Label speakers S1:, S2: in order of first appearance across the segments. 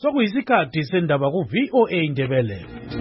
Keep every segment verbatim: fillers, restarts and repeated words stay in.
S1: Sokuyisikhathi sendaba ku V O A Indebele.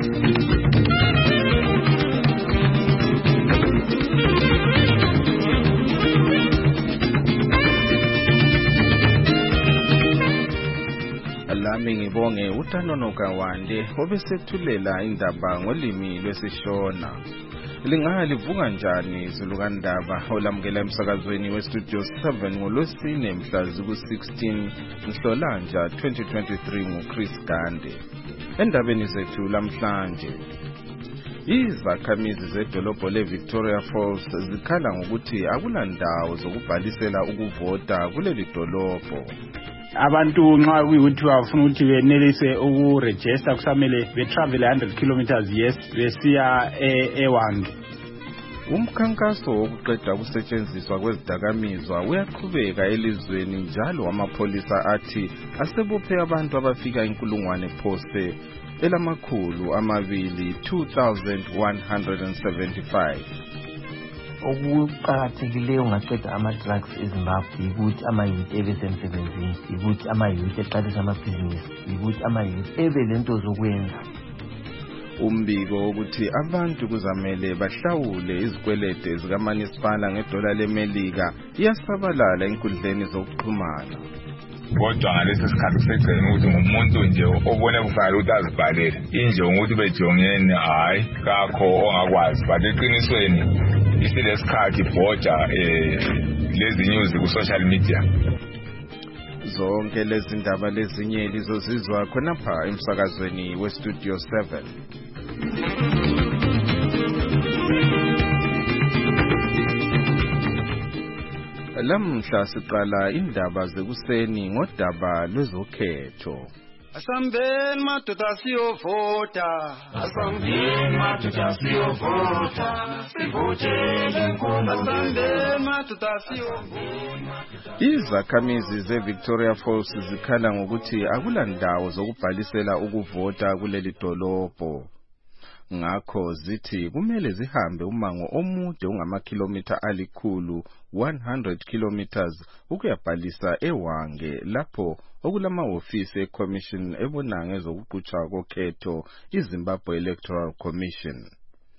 S2: Alami ngibonge uTanono Kawande obesethulela indaba ngolimi lwesishona. Linga livuka njani izulukandaba olamukela emsakazweni weStudio seven ngolwesine mhla ziku sixteen Nhlolanja twenty twenty-three nguChris Gande. Endabeni zethu lamhlanje, izakhamizi zedolobho leVictoria Falls zikhala ngokuthi akulandawo zokubhalisela ukuvota kuleli dolobho.
S3: Abantu nxa kuyikuthi bafuna ukuthi benelise ukuregister kusamele betravel one hundred kilometers yes besiya eWange.
S2: Umkhankaso wokuqeda ukusetshenziswa kwezidakamizwa uyaqhubeka elizweni njalo amapolisa athi asebophe abantu abafika inkulungwane phose elamakhulu amabili two thousand one hundred seventy-five.
S4: Okuqakathekileyo ngaqeda ama-drugs eZimbabwe yikuthi ama-youth ebesemsebenzini, yikuthi ama-youth eqalisa amabhizinisi, yikuthi ama-youth ebe lento zokwenza.
S2: Umbiko ukuthi abantu kuzamele bahlawule izikwelede zikamasipala ngedola leMelika iyasabalala enkundleni zokuxhumana.
S5: Kodwa ngalesi sikhathi kusegcina ukuthi ngumuntu nje obone kufanele ukuthi azibhalele inje ukuthi bejongene hayi kakho ongakwazi, but eqinisweni isilesikhathi bhoda eh lezi news ku social media.
S2: Zonke lezi ndaba lezinye lizozizwa khonapha emsakazweni weStudio seven. Lamhla siqala indaba zekuseni ngodaba lwezokhetho.
S6: Asambeni madoda siyovota, asambeni madoda siyovota, sivotele inkomo, asambeni madoda siyovota.
S2: Izakhamizi zeVictoria Falls zikhala ngokuthi akulandawo zokubhalisela ukuvota kuleli dolobho. Ngakho zithi kumele zihambe umango omude ungamakhilomitha alikhulu one hundred kilometers ukuyabhalisa eWange lapho okulamahhovisi eCommission ebona ngezokuqhutshwa kokhetho iZimbabwe Electoral Commission.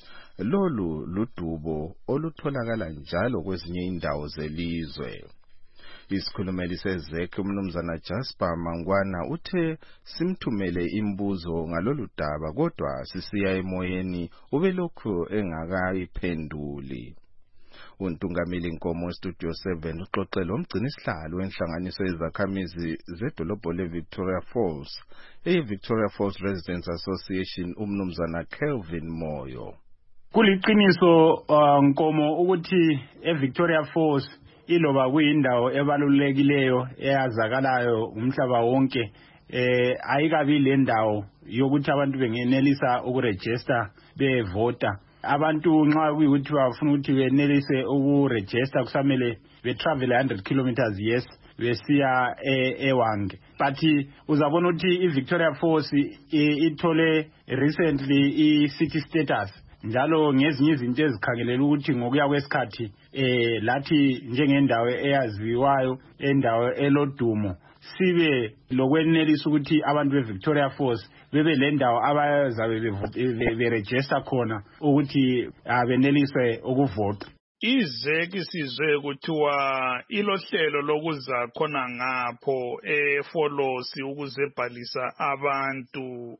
S2: Lolu ludubo olutholakala njalo kwezinye indawo zelizwe. Isikhulumeli sezekhe umnumzana Jasper Mangwana uthe simthumele imbuzo ngalolu daba kodwa sisiya emoyeni ubelokhu engakayiphenduli. Untungameli Nkomo weStudio seven uxoxela umgcinisihlalo wenhlanganiso yezakhamizi zedolobho leVictoria Falls, eVictoria Falls Residents Association, umnumzana Kelvin Moyo.
S3: Kuliqiniso uh, Nkomo ukuthi eVictoria Falls iloba kuyindawo ebalulekileyo eyazakalayo umhlaba wonke, eh ayikabi le ndawo yokuthi abantu bengenelisa ukuregister bevota. Abantu nxa kuyikuthi bafuna ukuthi benelise ukuregister kusamele betravel one hundred kilometers yes besiya eWange. But uzabona ukuthi iVictoria Falls ithole recently i-city status, njalo ngezinye izinto ezikhangelela ukuthi ngokuya kwesikhathi eh lathi njengendawo eyaziwayo, endawo elodumo, sibe lokwenelisa ukuthi abantu beVictoria Falls bebe le ndawo abazabe beregister khona ukuthi abeneliswe ukuvota.
S7: Izeki sizwe kuthiwa ilohlelo lokuza khona ngapho eFolosi ukuzebhalisa abantu.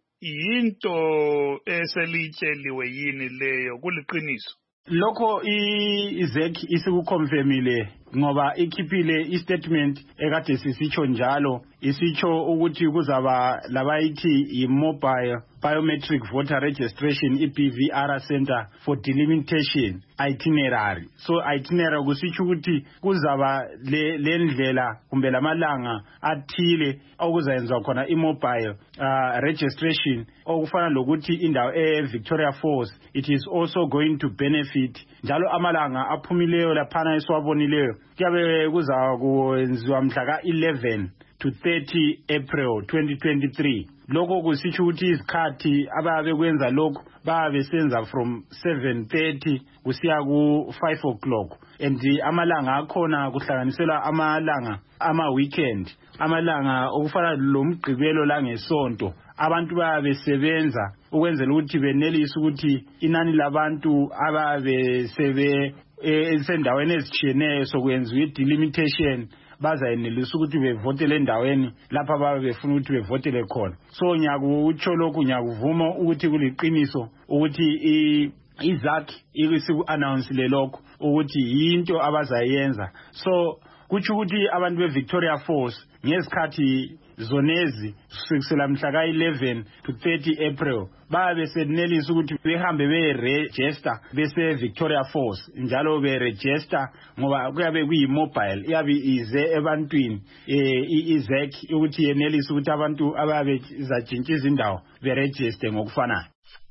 S7: Yinto eselitsheliwe yini leyo, kuliqiniso?
S3: Lokho izeki isikuconfirmile ngoba ikhiphile istatement ekade sisitsho njalo, isitsho ukuthi kuzaba labayithi i-mobile biometric voter registration, i-B V R center for delimitation itinerary. So itinerary kusitsho ukuthi kuzaba le ndlela kumbe lamalanga athile okuzayenza khona i-mobile uh, registration, okufana lokuthi indawo eVictoria Falls it is also going to benefit. Njalo amalanga aphumileyo laphana esiwabonileyo kuyabe kuza kwenziwa mhla ka eleven to thirty April twenty twenty-three. Lokho kusitsho ukuthi isikhathi ababe kwenza lokho babe senza from seven thirty kusiya ku five o'clock, and amalanga akhona kuhlanganiselwa amalanga ama weekend, amalanga okufana lomgqibelo la ngesonto. Abantu babe sebenza ukwenzela ukuthi benelise ukuthi inani labantu ababe sebe esendaweni ezitshiyeneyo sokwenziwa i-delimitation bazayenelisa ukuthi bevotele endaweni lapha babe befuna ukuthi bevotele khona. So ngiyakutsho lokhu, ngiyakuvuma ukuthi kuliqiniso ukuthi izakhi isiku-announce lokho ukuthi yinto abazayenza. So kutsho ukuthi abantu be-Victoria Falls ngesikhathi zonezi kusukela mhla ka eleven to thirty April babe senelisa ukuthi behambe be-register bese Victoria Falls, njalo be-register ngoba kuyabe kuyi-mobile, iyabe ize ebantwini izekhi ukuthi yenelisa ukuthi abantu ababe zatshintsha izindawo be-register ngokufanayo.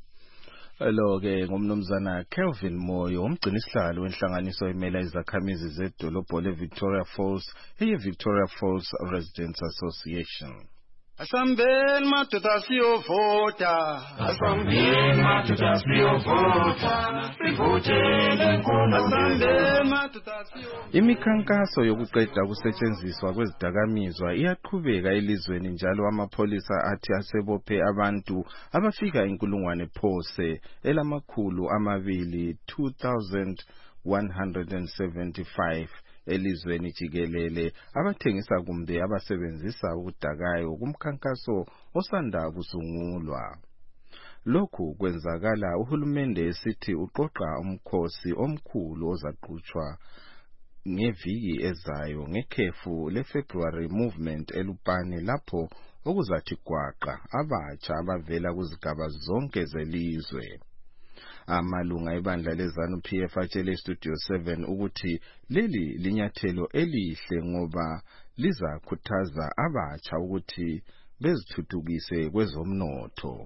S2: Lo-ke ngumnumzana Kelvin Moyo, umgcinisihlalo wenhlanganiso emela izakhamizi zedolobho le-Victoria Falls, eye-Victoria Falls Residents Association.
S6: Asambeni madoda siyovota, asambeni madoda siyovota, sivotele inkulu. Asambeni madoda siyovota.
S2: Imikhankaso yokuqeda ukusetshenziswa kwezidakamizwa iyaqhubeka elizweni, njalo amapholisa athi asebophe abantu abafika inkulungwane phose elamakhulu amabili two thousand one hundred seventy-five elizweni jikelele abathengisa kumbe abasebenzisa ukudakayo kumkhankaso osanda kusungulwa. Lokhu kwenzakala uhulumende esithi uqoqa umkhosi omkhulu ozaqhutshwa ngeviki ezayo ngekhefu le-February Movement eLupane, lapho okuzathi gwaqa abatsha abavela kuzigaba zonke zelizwe. Amalunga ebandla leZANU P F atshele Studio seven ukuthi leli linyathelo elihle ngoba lizakhuthaza abatsha ukuthi bezithuthukise kwezomnotho.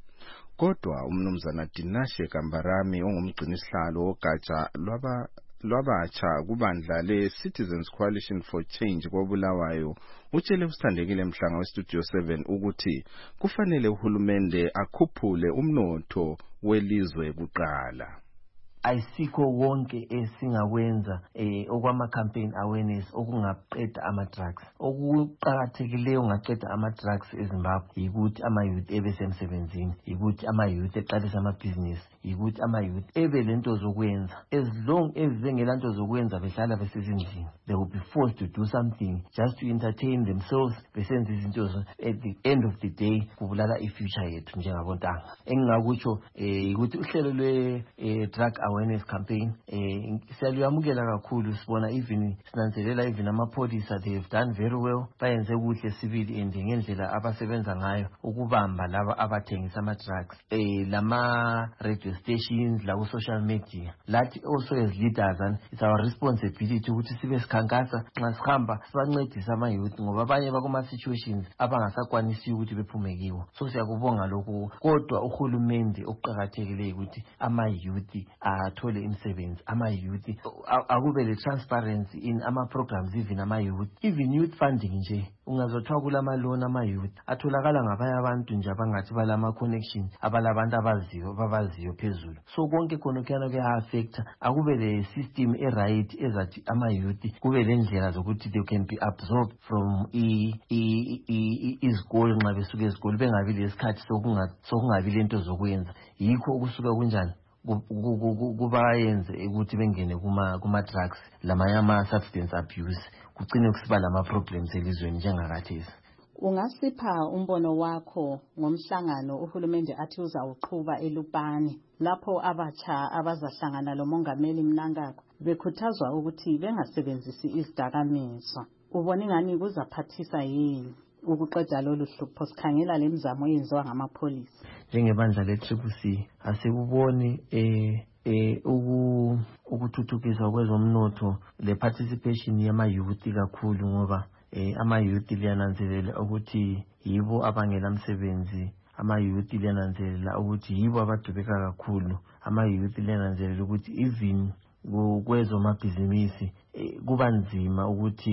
S2: Kodwa umnumzana Dinashe Kambarami ongumgcinisihlalo wogatsha lwaba lwabatsha kubandla le-Citizens Coalition for Change koBulawayo utshele usithandekile Mhlanga we-Studio seven ukuthi kufanele uhulumende akhuphule umnotho welizwe kuqala.
S4: Ayisikho wonke esingakwenza eh okwama campaign awareness okungaqeda ama drugs. Okuqhakathekileyo ngaqeda ama drugs eZimbabwe ukuthi ama youth ebesemsebenzini, ukuthi ama youth eqalisa ama business, ukuthi ama youth ebe lento zokwenza. As long as bengelanto zokwenza behlala besezindlini, they will be forced to do something just to entertain themselves. Besenza izinto at the end of the day kubulala ifuture yethu njengabontanga. Engingakutsho eh ukuthi uhlelo lwe drug awareness campaign eh siyaluyamukela kakhulu, sibona even sinanzelela even amapholisa they have done very well, bayenze kuhle civil and ngendlela abasebenza ngayo ukubamba laba abathengisa ama drugs eh lama radio stations la ku social media. Lathi also as leaders, and it's our responsibility ukuthi sibe sikhankasa nxa sihamba sibancedisa ama youth ngoba abanye bakuma situations abangasakwanisi ukuthi bephume kiwo. So siyakubonga lokho, kodwa uhulumende okuqhakathekileyo ukuthi ama youth athole imisebenzi, ama youth akube le transparency in ama programs, even ama youth, even youth funding nje ungazothiwa kulama loan ama youth atholakala ngabanye abantu nje abangathi balama connection abalabantu abaziyo babaziyo phezulu. So konke khona kuyana kuya affect, akube le system e right ezathi ama youth kube le ndlela zokuthi they can be absorbed from i izikole nxa besuka ezikole, bengabi lesikhathi sokungabi lento zokwenza. Yikho ukusuka kunjani kubayenze ukuthi bengene kuma kuma drugs lamanyama substance abuse, kugcine kusiba lama problems elizweni njengakathesi.
S8: Ungasipha umbono wakho ngomhlangano uhulumende athi uzawuqhuba eLupane lapho abatsha abazahlangana lomongameli Mnangagwa bekhuthazwa ukuthi bengasebenzisi izidakamizwa? Ubona ngani kuzaphathisa yini ukuqeda lolu hlupho sikhangela lemizamo eyenziwa ngamapholisa?
S4: Njengebandla le-Triple C asibuboni eh eh uku ukuthuthukiswa kwezomnotho le participation yama youth kakhulu, ngoba eh ama youth liyananzelela ukuthi yibo abangela umsebenzi, ama youth liyananzelela ukuthi yibo abadubeka kakhulu, ama youth liyananzelela ukuthi even kwezomabhizinisi kuba nzima ukuthi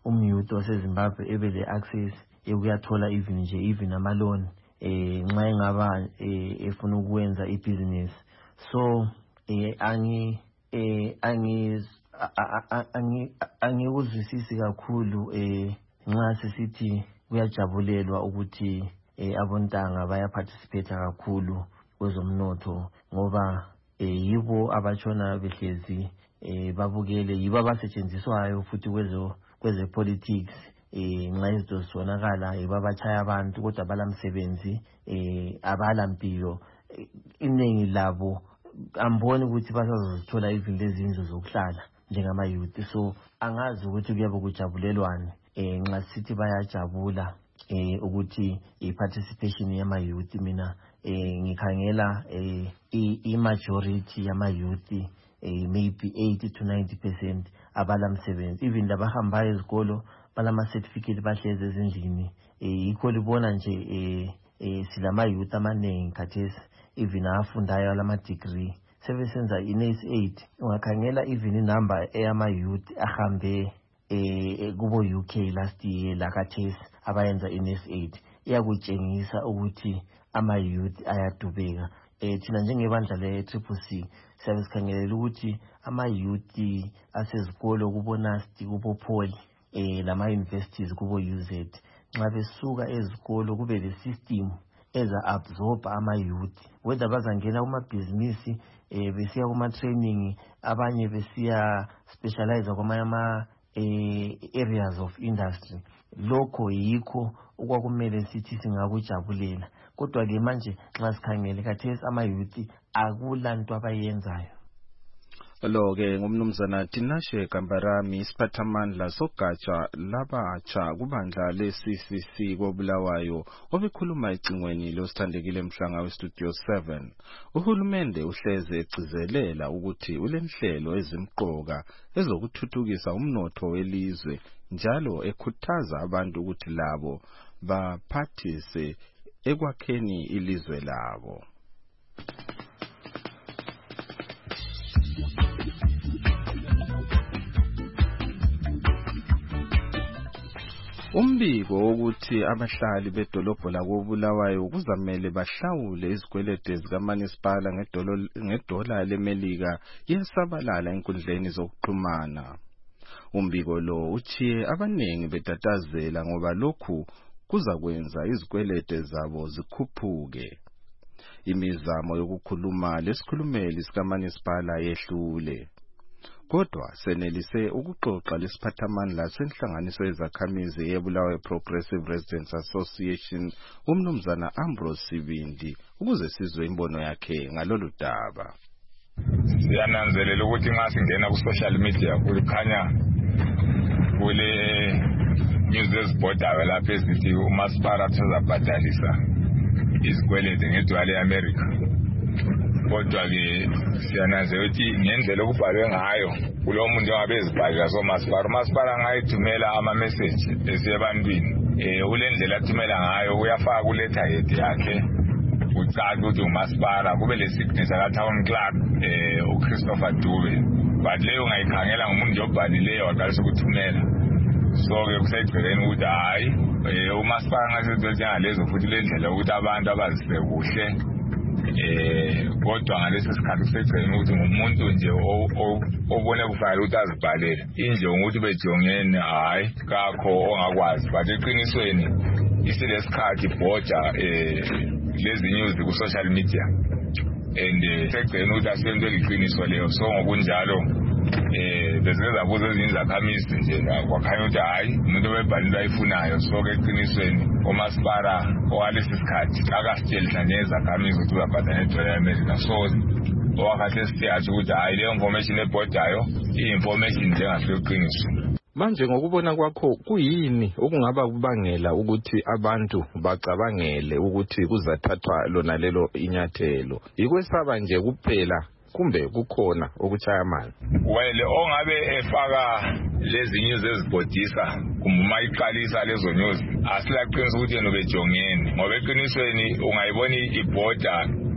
S4: umyuthi waseZimbabwe ebe le access ekuyathola even nje even amaloni eh nxa engaba efuna ukwenza ibusiness. So eh angi eh angi angi angikuzwisisi kakhulu eh nxa sisithi kuyajabulelwa ukuthi eh abontanga baya participate kakhulu kwezomnotho ngoba eh yibo abachona behlezi eh babukele yibo abasetshenziswayo futhi kwezo kweze politics eh nxa izinto zisonakala ibabachaya abantu kodwa balamsebenzi eh abalampilo iningi labo amboni ukuthi basazozithola even lezi indlu zokuhlala njengama youth. So angazi ukuthi kuyabe kujabulelwane eh nxa sithi bayajabula eh ukuthi i-participation yama youth. Mina eh ngikhangela eh i-majority yama youth eh maybe eighty to ninety percent abalamsebenzi, even labahamba ezikolo balama certificate bahleze ezindlini. eh ikho libona nje eh eh silama youth amaningi khathesi even afundayo lama degree sebesenza i-N A S eight. Ungakhangela even inumber eyama youth ahambe eh kubo U K last year lakathesi abayenza i-N A S eight iyakutshengisa ukuthi ama youth ayadubeka. eh thina njengebandla le Triple C siyabe sikhangelela ukuthi ama youth asezikolo kubo NAST kubo Poly eh lama universities kubo U Z nxa besuka ezikolo kube le system eza absorb ama youth, whether bazangena kuma business eh besiya kuma training, abanye besiya specialize kwama ama eh areas of industry. Lokho yikho okwakumele sithi singakujabulela, kodwa ke manje nxa sikhangele khathesi ama youth akulanto abayenzayo.
S2: Lo ke ngumnumzana Tinashe Kambarami, isiphathamandla sogatsha labatsha kubandla le-C C C koBulawayo, obekhuluma ecingweni losithandekile Mhlanga we-Studio seven. Uhulumende uhleze egcizelela ukuthi ulenhlelo ezimqoka ezokuthuthukisa umnotho welizwe, njalo ekhuthaza abantu ukuthi labo baphathise ekwakheni ilizwe labo. Umbiko ukuthi abahlali bedolobho lakoBulawayo kuzamele bahlawule izikwelede zikaManisipala ngedola leMelika yesabalala enkundleni zokuxhumana. Umbiko lo uchiye abanengi betatazela ngoba lokhu kuzakwenza izikwelede zabo zikhuphuke. Imizamo yokukhuluma lesikhulumeli sikaManisipala yehlule, kodwa senelise ukuxoxa lesiphathamandla senhlanganiso yezakhamizi yeBulawayo Progressive Residents Association umnumzana Ambrose Sibindi ukuze sizwe imbono yakhe ngalolu daba.
S5: Siyananzelela ukuthi nxa singena ku social media kukhanya kule news ezibhodayo lapha ezithi uMasipala uzabhadalisa izikwelede ngedollar leAmerica. Kodwa ke siyananzelela ukuthi ngendlela okubhalwe ngayo kulo muntu njengabe ezibhalwa soMasipala, uMasipala ngayithumela ama message esebantwini eh ulendlela athumela ngayo uyafaka ku letterhead yakhe ucaca ukuthi uMasipala kube le signature ka town clerk eh uChristopher Dube, but leyo ngayikhangela ngomuntu nje obhalileyo waqalisa ukuthumela. So ke kusayigcweleni ukuthi hayi eh uMasipala ngasenze njengalezo futhi le ndlela ukuthi abantu abazise kuhle eh kodwa ngalesi sikhathi kusegcina ukuthi ngumuntu nje obone kufanele ukuthi azibhalele inje ukuthi bejongene hayi kakho ongakwazi, but eqinisweni isilesikhathi bhoja eh lezi news ku social media and segcina ukuthi asenze iqiniso leyo. So ngokunjalo eh bezeza kuzo ezinye izakhamizi nje kwakhanya ukuthi hayi umuntu obebhalile ayifunayo. So ke eqinisweni uMasipala owalesi sikhathi akasitshela nje izakhamizi ukuthi ubabhadala edola leAmerica. So owakhahle siyazi ukuthi hayi leyo information ebhodayo i-information njengaseqiniso.
S2: Manje ngokubona kwakho kuyini okungaba kubangela ukuthi abantu bacabangele ukuthi kuzathathwa lona lelo inyathelo? Ikwesaba nje kuphela kumbe kukhona okuchaya amani?
S5: Well, ongabe efaka lezi news ezibhodisa kumbe mayiqalisa lezo news asilaqinisa ukuthi yena ubejongeni, ngoba eqinisweni ungayibona ibhoda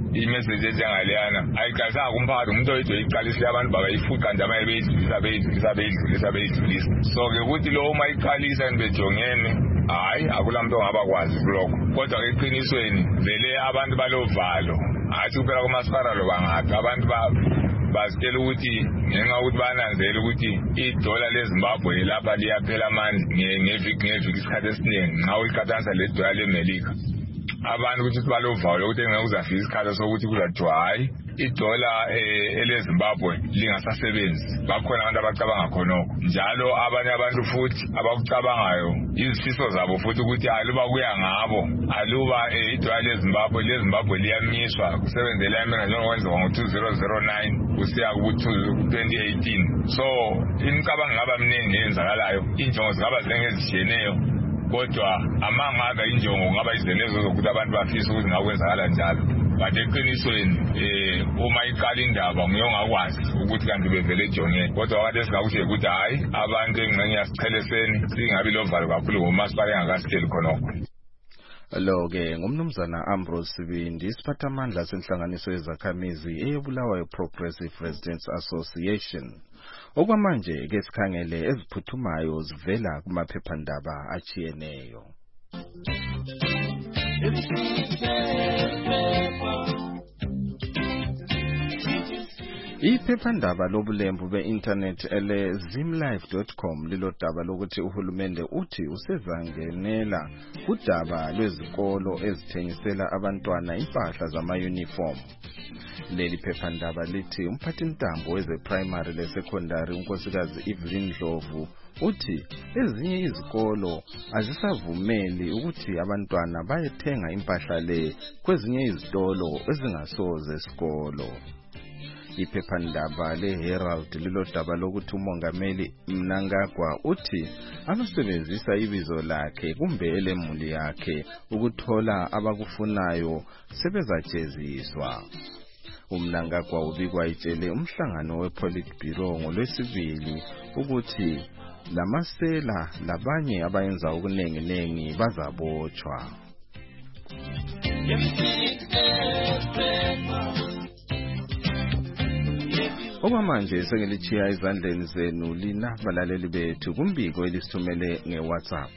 S5: imessage enjengaleyana ayiqalisanga kumphakathi umuntu oyedwa eyiqalisile abantu bakayifuqa nje amaye beyidlulisa beyidlulisa beyidlulisa beyidlulisa so-ke ukuthi lo uma iqalisa nibejongene hayi akula muntu ongabakwazi kulokho kodwa ke eqinisweni vele abantu balovalo athi kuphela kumasipala lo bangaphi abantu bazitshela ukuthi ngenxa yokuthi bananzela ukuthi idola leZimbabwe lapha liyaphela amandla ngeviki ngeviki isikhathi esiningi nxa uyiqhathanisa ledola leMelika abantu ukuthi balovalo ukuthi engeke uzafika isikhathi sokuthi kuzathiwa hayi idola eleZimbabwe lingasasebenzi bakhona abantu abacabanga khonokho njalo abanye abantu futhi abakucabangayo izifiso zabo futhi ukuthi aluba kuya ngabo aluba idola leZimbabwe leZimbabwe liyamiswa kusebenzela imina njengokwenziwa ngo two thousand nine kusiya ku twenty eighteen so imicabango ngaba mningi eyenzakalayo injongo zingaba zingezishiyeneyo kodwa amangaka injongo ngaba izenezo zokuthi abantu bafisa ukuthi ngakwenzakala njalo but eqinisweni eh uma iqala indaba ngiyongakwazi ukuthi kanti bevele ejongene kodwa wakade singakusho ukuthi hayi abantu engxenye yasicheleseni singabi lovalo kakhulu ngomasipala engakasitsheli khonokho.
S2: Lo-ke ngumnumzana Ambrose Sibindi isiphathamandla senhlanganiso yezakhamizi eyebulawayo Progressive Residents Association. Okwamanje ke sikhangele eziphuthumayo zivela kumaphephandaba achiyeneyo. Iphephandaba lobulembu be-internet ele zimlife dot com lilodaba lokuthi uhulumende uthi usezangenela udaba lwezikolo ezithengisela abantwana impahla zama-uniform. Leli phephandaba lithi umphathintambo weze-primary le-secondary unkosikazi Evelyn Dlovu uthi ezinye izikolo azisavumeli ukuthi abantwana bayethenga impahla le kwezinye izitolo ezingasoze esikolo. Iphephandaba le-Herald lilodaba lokuthi umongameli Mnangagwa uthi anosebenzisa ibizo lakhe kumbe elemuli yakhe ukuthola abakufunayo sebezajeziswa. UMnangagwa ubikwa itshele umhlangano we-Politburo ngolwesibili ukuthi lamasela labanye abayenza okunenginengi bazabotshwa. Okwamanje sengilichiya izandleni zenu lina balaleli bethu kumbiko elisithumele ngeWhatsApp.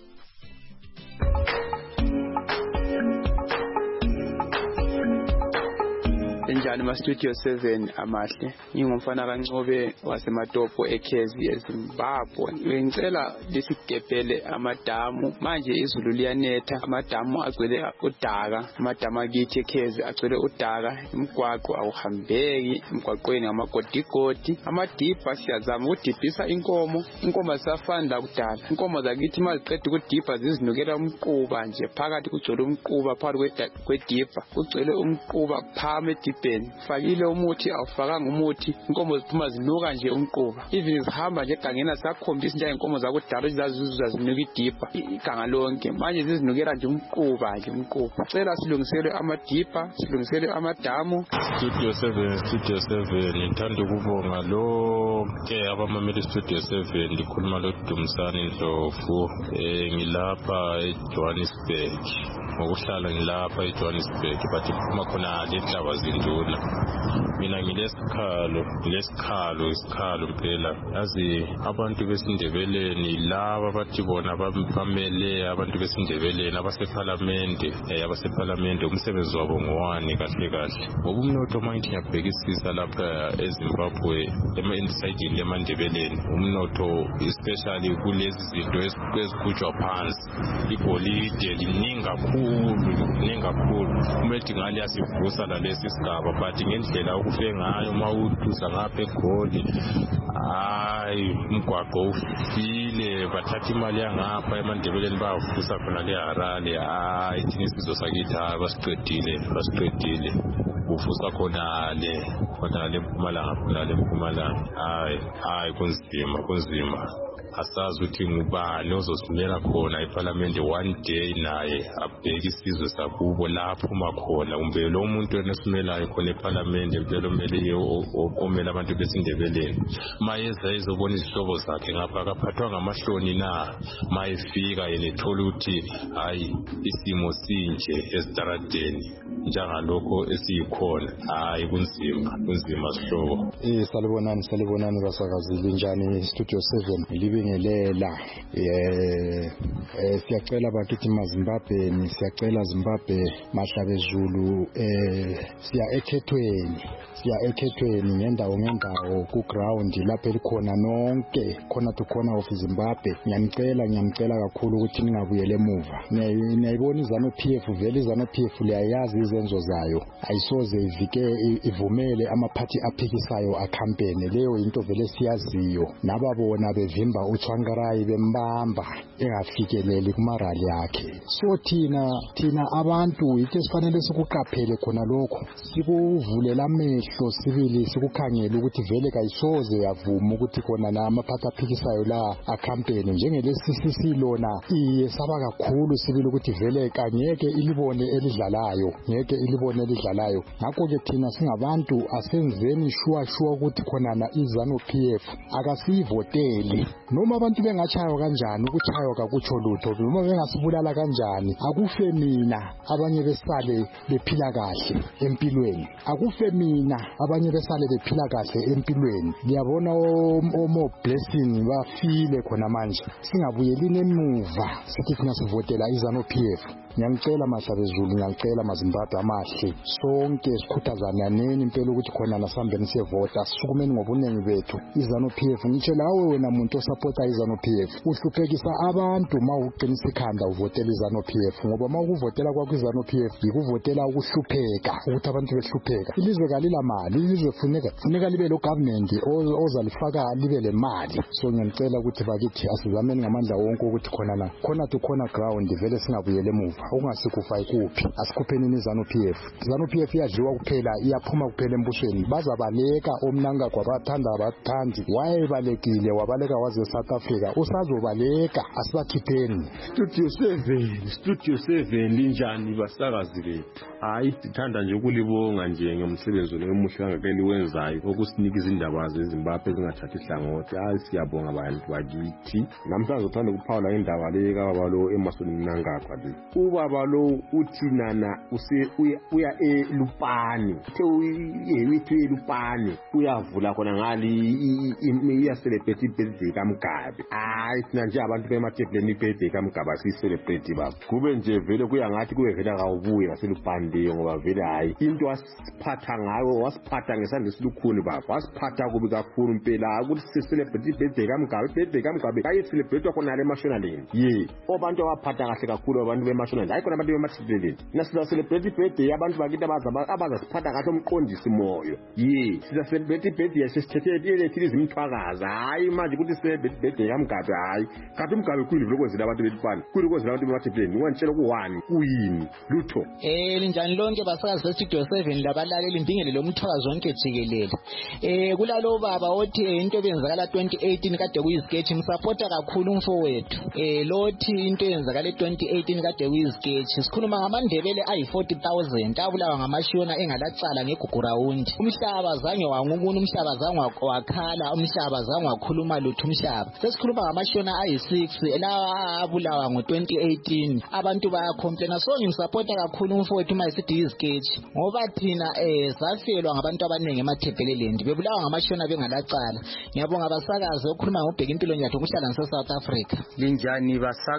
S9: Enjani ma studio seven amahle ngingumfana kaNcobe wasematopo eKezi eZimbabwe ngicela lesigebhele amadamu manje izulu liyanetha amadamu agcwele udaka amadamu akithi eKezi agcwele udaka imigwaqo awuhambeki emgwaqweni ngamagodigodi amadibha siyazama ukudibhisa inkomo inkomo zisafanda kudala inkomo zakithi maziqeda ukudibha zizinukela umquba nje phakathi kugcwele umquba phakathi kwedibha kugcwele umquba phame edibheni fakile umuthi awufakanga umuthi inkomo ziphuma zinuka nje umquba even zihamba nje egangeni sakhombisa nje inkomo zakudala ezazizuza zinuka idibha iganga lonke manje zizinukela nje umquba nje umquba cela silungisele amadibha silungisele amadamu.
S10: Studio seven Studio seven ngithanda ukubonga lo ke abamameli Studio seven ndikhuluma lo Dumsani Ndlovu eh ngilapha eJohannesburg ngokuhlala ngilapha eJohannesburg but iphuma khona lehlaba zinduna mina ngilesikhalo ngilesikhalo isikhalo phela yazi abantu besindebeleni laba bathi bona bamele abantu besindebeleni abaseparlamente eh abaseparlamente umsebenzi wabo ngowani kahle kahle ngoba umnotho manje ngiyabhekisisa lapha eZimbabwe ema-inside lemandebeleni umnotho especially kulezi zinto ezikhutshwa phansi igolide liningi kakhulu liningi kakhulu umethi ngale yasivusa lalesi sigaba but ngendlela okufe ngayo mawuduza ngapha eGoli hayi umgwaqo ufile bathatha imali yangapha emandebeleni bavusa khona le Harare hayi thina isizwe sakithi basiqedile basiqedile uvusa khona le khona le Mpumalanga khona le Mpumalanga hayi hayi kunzima kunzima asazi ukuthi ngubani ozosimela khona eParliament one day naye abheke isizwe sakubo lapho uma khona kumbe lo muntu enesimelayo khona eParliament impela omele omela abantu besindebeleni mayeza izobona izihlobo zakhe ngapha akaphathwa ngamahloni na mayefika yena ethola ukuthi hayi isimo sinje esitaradeni njengalokho esiyikhona. Hayi kunzima, kunzima sihlobo.
S11: Eh salibonani salibonani basakazile njani Studio seven libingelela. Eh eh siyacela bakithi maZimbabwe, siyacela Zimbabwe Mahlabe Zulu eh siya ekhethweni. Siya ekhethweni ngendawo ngendawo ku ground lapho elikhona nonke khona tukhona of Zimbabwe. Ngiyamcela ngiyamcela kakhulu ukuthi ningabuyele emuva. Niyayibona izano P F vele izano P F liyayazi izenzo zayo. Ayisoze ivike ivumele amaphathi aphikisayo a campaign leyo into vele siyaziyo. Nababona bevimba uThwangarayi bembamba engafikeleli kumarali yakhe. So thina thina abantu yithe sifanele sikuqaphele khona lokho. Sikuvulela amehlo sibili sikukhangela ukuthi vele kayisoze yavuma ukuthi khona namaphathi aphikisayo la a campaign njengelesi silona iye saba kakhulu sibili ukuthi vele kangeke ilibone elidlalayo ngeke ilibone elidlalayo. Ngakho ke thina singabantu asenzeni shuwa shuwa ukuthi khona na izano P F akasivoteli noma abantu bengachayo kanjani ukuchayo kakutsho lutho noma bengasibulala kanjani akufe mina abanye besale bephila kahle empilweni akufe mina abanye besale bephila kahle empilweni. Ngiyabona omo blessing bafile khona manje singabuyelini emuva sithi thina sivotela izano P F. Ngiyacela Mahlabe Zulu ngiyacela maZimbabwe amahle sonke sikhuthazana neni impela ukuthi khona nasambeni siyevota sisukumeni ngobunengi bethu izano P F. Ngitshe lawe wena muntu osupporta izano P F uhluphekisa abantu mawuqinisa ikhanda uvotela izano P F ngoba mawukuvotela kwakho izano P F ikuvotela ukuhlupheka ukuthi abantu behlupheka. Ilizwe kalila mali ilizwe funeka funeka libe lo government ozalifaka libe le mali. So ngiyacela ukuthi bakithi asizameni ngamandla wonke ukuthi khona na khona tukhona ground vele singabuyele emuva ungasikufa ikuphi asikuphenini izano P F. Izano P F iyadliwa kuphela iyaphuma kuphela embusweni bazabaleka omnanga kwabathanda abathandi wayebalekile wabaleka waze South Africa usazobaleka asibakhipheni.
S12: Studio seven Studio seven linjani basakazi bethu. Hayi sithanda nje ukulibonga nje ngomsebenzi omuhle kangakeli wenzayo okusinika izindaba zeZimbabwe ezingathathi ihlangothi. Hayi siyabonga abantu bakithi. Namhlanje uthanda ukuphawula indaba le kababa lo emasoni mnangagwa le. Ubaba lo uthi nana uya eLupane the uyemithi eLupane uyavula khona ngali iya celebrate birthday kaMgabe. Hayi sina nje abantu bemathepleni birthday kaMgabe si celebrate baba kube nje vele kuya ngathi kube vele akawubuye ngaseLupane ngoba vele hayi into wasiphatha ngayo wasiphatha ngesandla esilukhuni baba wasiphatha kubi kakhulu impela ukuthi si celebrate birthday kaMgabe. Birthday kaMgabe kayi celebrate khona le nationalini ye abantu abaphatha kahle kakhulu abantu bemashonalini hayi khona abantu bemathipeleni nasiza celebrate birthday abantu bakithi abazasiphatha kahle umqondisi moyo ye siza celebrate birthday sesithethe elethi izimthwakaza hayi manje ukuthi celebrate birthday kaMgabe hayi kanti uMgabe kuyini lokwenzela abantu belifana kuyini lokwenzela abantu bemathipeleni wantshela kuwani kuyini lutho.
S13: Eh linjani lonke basakazi se Studio seven labalaleli ndingele lo mthwakazi wonke jikelele. Eh kulalo baba othi into ebenzakala twenty eighteen kade kuyisketch msupporta kakhulu umfowethu. Eh lothi into eyenzakala twenty eighteen kade kuyisketch sikhuluma ngamandebele ayi forty thousand abulawa ngamashona engalacala ngegugu round. Umhlaba zange wangunguna umhlaba zange wakhala umhlaba zange wakhuluma lutho umhlaba. Sesikhuluma ngamashona ayi six la abulawa ngo twenty eighteen abantu bayacomplaina so ngimsupporta kakhulu umfowethu mayisithi yisketch ngoba thina eh safelwa ngabantu abaningi emathebelelendi bebulawa ngamashona bengalacala. Ngiyabonga basakazi okhuluma ngobheka impilo nyathu kuhlala nase South Africa.
S14: Linjani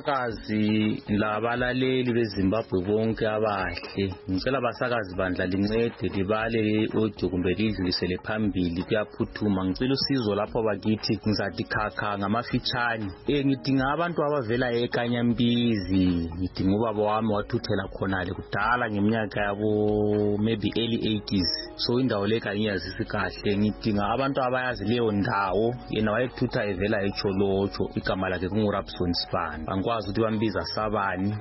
S14: basakazi labalaleli beZimbabwe bonke abahle ngicela basakazi bandla lincede libale audio kumbe lidlulisele phambili kuyaphuthuma ngicela usizo lapho bakithi ngizathi khakha ngamafitshane. Eh ngidinga abantu abavela eKanyambizi ngidinga ubaba wami wathuthela khonale kudala ngeminyaka yabo maybe early eighties so indawo le kanyazisi kahle ngidinga abantu abayazi leyo ndawo yena wayethutha evela eCholocho igama lakhe kunguRapson Span angikwazi ukuthi bambiza sabani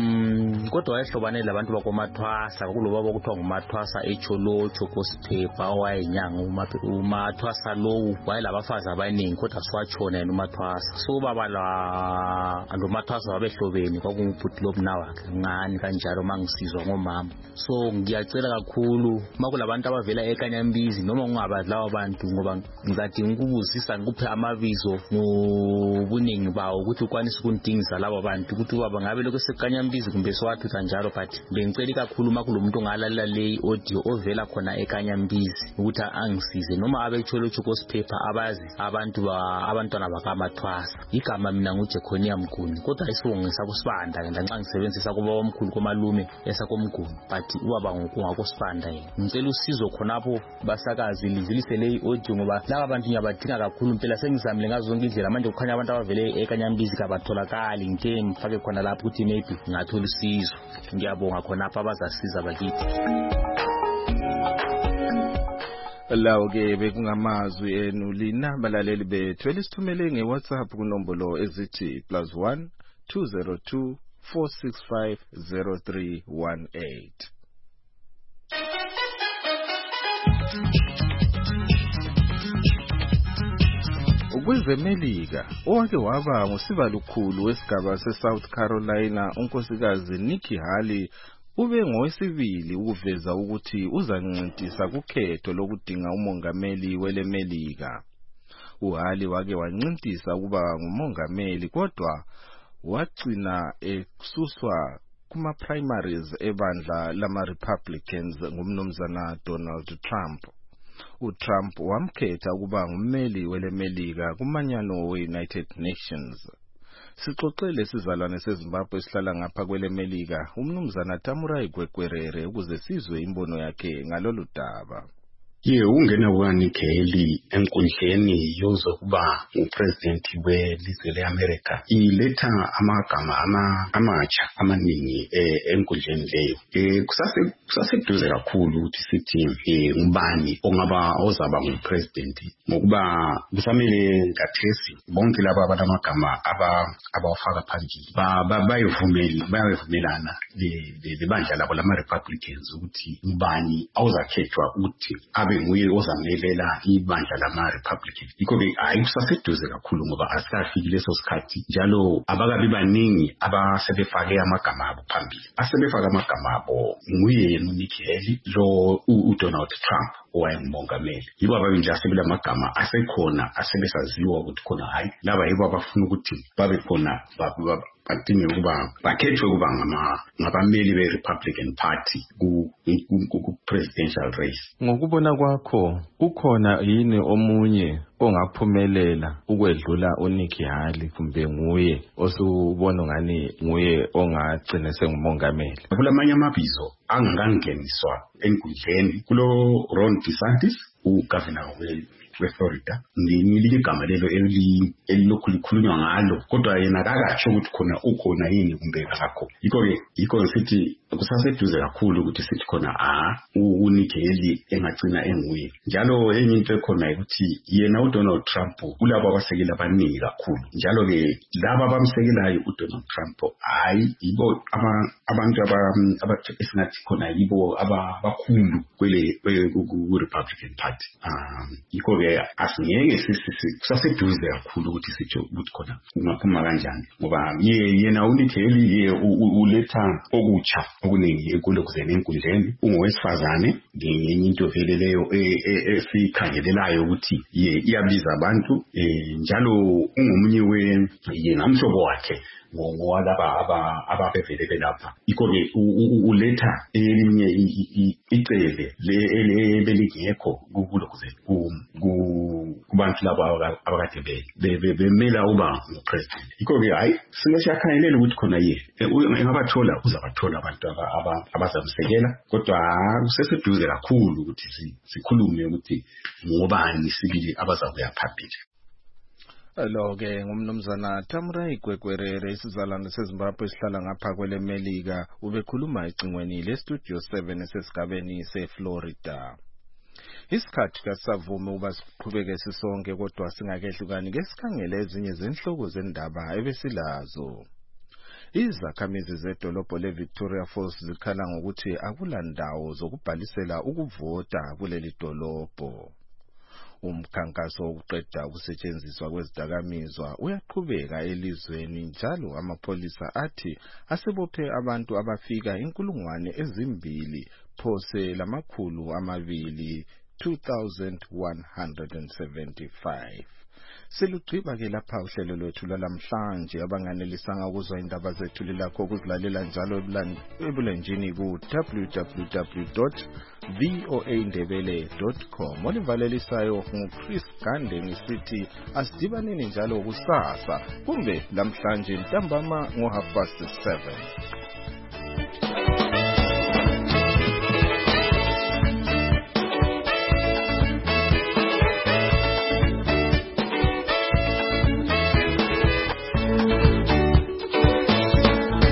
S14: um kodwa wayehlobane labantu bakomathwasa kulobaba okuthiwa ngumathwasa eCholocho kosiphepha owayenyanga umathwasa lowu wayelabafazi abaningi kodwa siwatshona yena umathwasa so baba la amathwasa wabehlobeni kwakungubhuti lobunawakhe ngani kanjalo mangisizwa ngomama. So ngiyacela kakhulu makulabantu abavela eKanyambizi noma ungabadlawa abantu ngoba ngizadinga ukubuzisa ngikuphe amabizo ngobuningi bawo ukuthi ukwanise ukundingisa labo bantu ukuthi ubaba ngabe lokho seKanyambizi kumbe sowathutha njalo but bengicela kakhulu makulomuntu ongalalela le audio ovela khona eKanyambizi ukuthi angisize noma abetsholo chokos paper abazi abantu ba abantwana bakamathwasa. Igama mina nguJekonia Mguni kodwa isibongisa kusibanda ngenxa nxa ngisebenzisa kuba omkhulu komalume esakomguni but ubaba ngokungakosibanda yena. Ngicela usizo khonapho basakazi livilise le audio ngoba laba bantu ngiyabadinga kakhulu impela sengizamile ngazo zonke indlela manje kukhanya abantu abavele eKanyambizi kabatholakali ngike mfake khona lapho ukuthi maybe ngathola usizo. Ngiyabonga khonapho abazasiza bakithi.
S2: Lawo ke bekungamazwi enu lina balaleli bethu elisithumele ngeWhatsApp kunombolo ezithi plus one two zero two four six five zero three one eight. Ukwezemelika owake waba ngusibalukhulu wesigaba seSouth Carolina unkosikazi Nikki Haley ube ngowesibili ukuveza ukuthi uzancintisana kukhetho lokudinga umongameli welemelika. uHali wake wancintisa ukuba ngumongameli kodwa wagcina esuswa kuma primaries ebandla lama Republicans ngumnumzana Donald Trump. uTrump wamkhetha ukuba ngummeli welemelika kumanyano we-United Nations. Sixoxele sizalwane seZimbabwe esihlala ngapha kwelemelika umnumzana Tamurai Gwekwerere ukuze sizwe imbono yakhe ngalolu daba.
S15: Ye ungena kwaNikki Haley enkundleni yozokuba upresident welizwe leAmerica iletha amagama ama amatsha amaningi enkundleni leyo. Eh kusase kusaseduze kakhulu ukuthi sithi eh ngubani ongaba ozaba ngupresident ngokuba kusamele ngathesi bonke laba abanamagama aba abawafaka phambili ba bayivumeli bayavumelana le bandla labo lama Republicans ukuthi ngubani awuzakhethwa ukuthi nguye ozamelela ibandla lama Republican. Yikho ke ayikusaseduze kakhulu ngoba asafiki leso sikhathi njalo abakabi baningi abasebefake amagama abo phambili. Asebefaka amagama abo nguye Nikki Haley lo uDonald Trump owayengumongameli. Yibo ababili asebela amagama asekhona asebesaziwa ukuthi khona hayi laba yibo abafuna ukuthi babe khona badinge ukuba bakhethwe ukuba ngabameli be-Republican Party ku presidential race.
S2: Ngokubona kwakho kukhona yini omunye ongaphumelela ukwedlula uNikki Haley kumbe nguye osubona ngani nguye ongagcina sengumongameli?
S15: Kulamanye amabizo angangeniswa enkundleni kulo Ron DeSantis ugovernor weFlorida ngelinye igama lelo elilokhu likhulunywa ngalo kodwa yena akatsho ukuthi khona ukhona yini kumbe akakho. Yikho ke yikho sithi kusaseduze kakhulu ukuthi sithi khona ah uNikki Haley engagcina enguye. Njalo enye into ekhona ukuthi yena uDonald Trump kulabo abasekela abaningi kakhulu njalo ke laba abamsekelayo uDonald Trump hayi yibo abantu abathi esingathi khona yibo abakhulu kwele ku-Republican Party. um yikho ke asingeke kusaseduze kakhulu ukuthi sithi ukuthi khona kungaphuma kanjani ngoba yena uNikki Haley uletha okutsha okuningi ekulokuzeni enkundleni ungowesifazane ngenye into vele leyo esikhangelelayo ukuthi iyabiza abantu njalo ungomunye we yena umhlobo wakhe ngowalaba ababevele belapha. Yikho ke uletha elinye icele belingekho kulokuzeni kubantu labo abakade bemela uba ngupresident. Yikho ke hayi singashakhangelela ukuthi khona ye engabathola uzabathola abantu abazamsekela kodwa kuseseduze kakhulu ukuthi sikhulume ukuthi ngobani sibili abazakuya phambili.
S2: Lo ke ngumnumzana Tamurai Gwekwerere isizalwane seZimbabwe esihlala ngapha kwelemelika ubekhuluma ecingweni leStudio seven esesigabeni seFlorida. Isikhathi kasavume uba siqhubeke sisonke kodwa singakehlukani ngesikhangele ezinye zenhloko zendaba ebesilazo. Izakhamizi zedolobho leVictoria Falls zikhala ngokuthi akulandawo zokubhalisela ukuvota kuleli dolobho. Umkhankaso wokuqeda ukusetshenziswa kwezidakamizwa uyaqhubeka elizweni njalo amapholisa athi asebophe abantu abafika inkulungwane ezimbili phose lamakhulu amabili two thousand one hundred seventy-five. Selugqiba ke lapha uhlelo lwethu lwalamhlanje. Abanganelisanga ukuzwa indaba zethu lilakho ukuzilalela njalo ebulenjini ku w w w dot voa ndebele dot com. Olivalelisayo nguChris Gande ngisithi asidibaneni njalo kusasa kumbe lamhlanje ntambama ngo half past seven.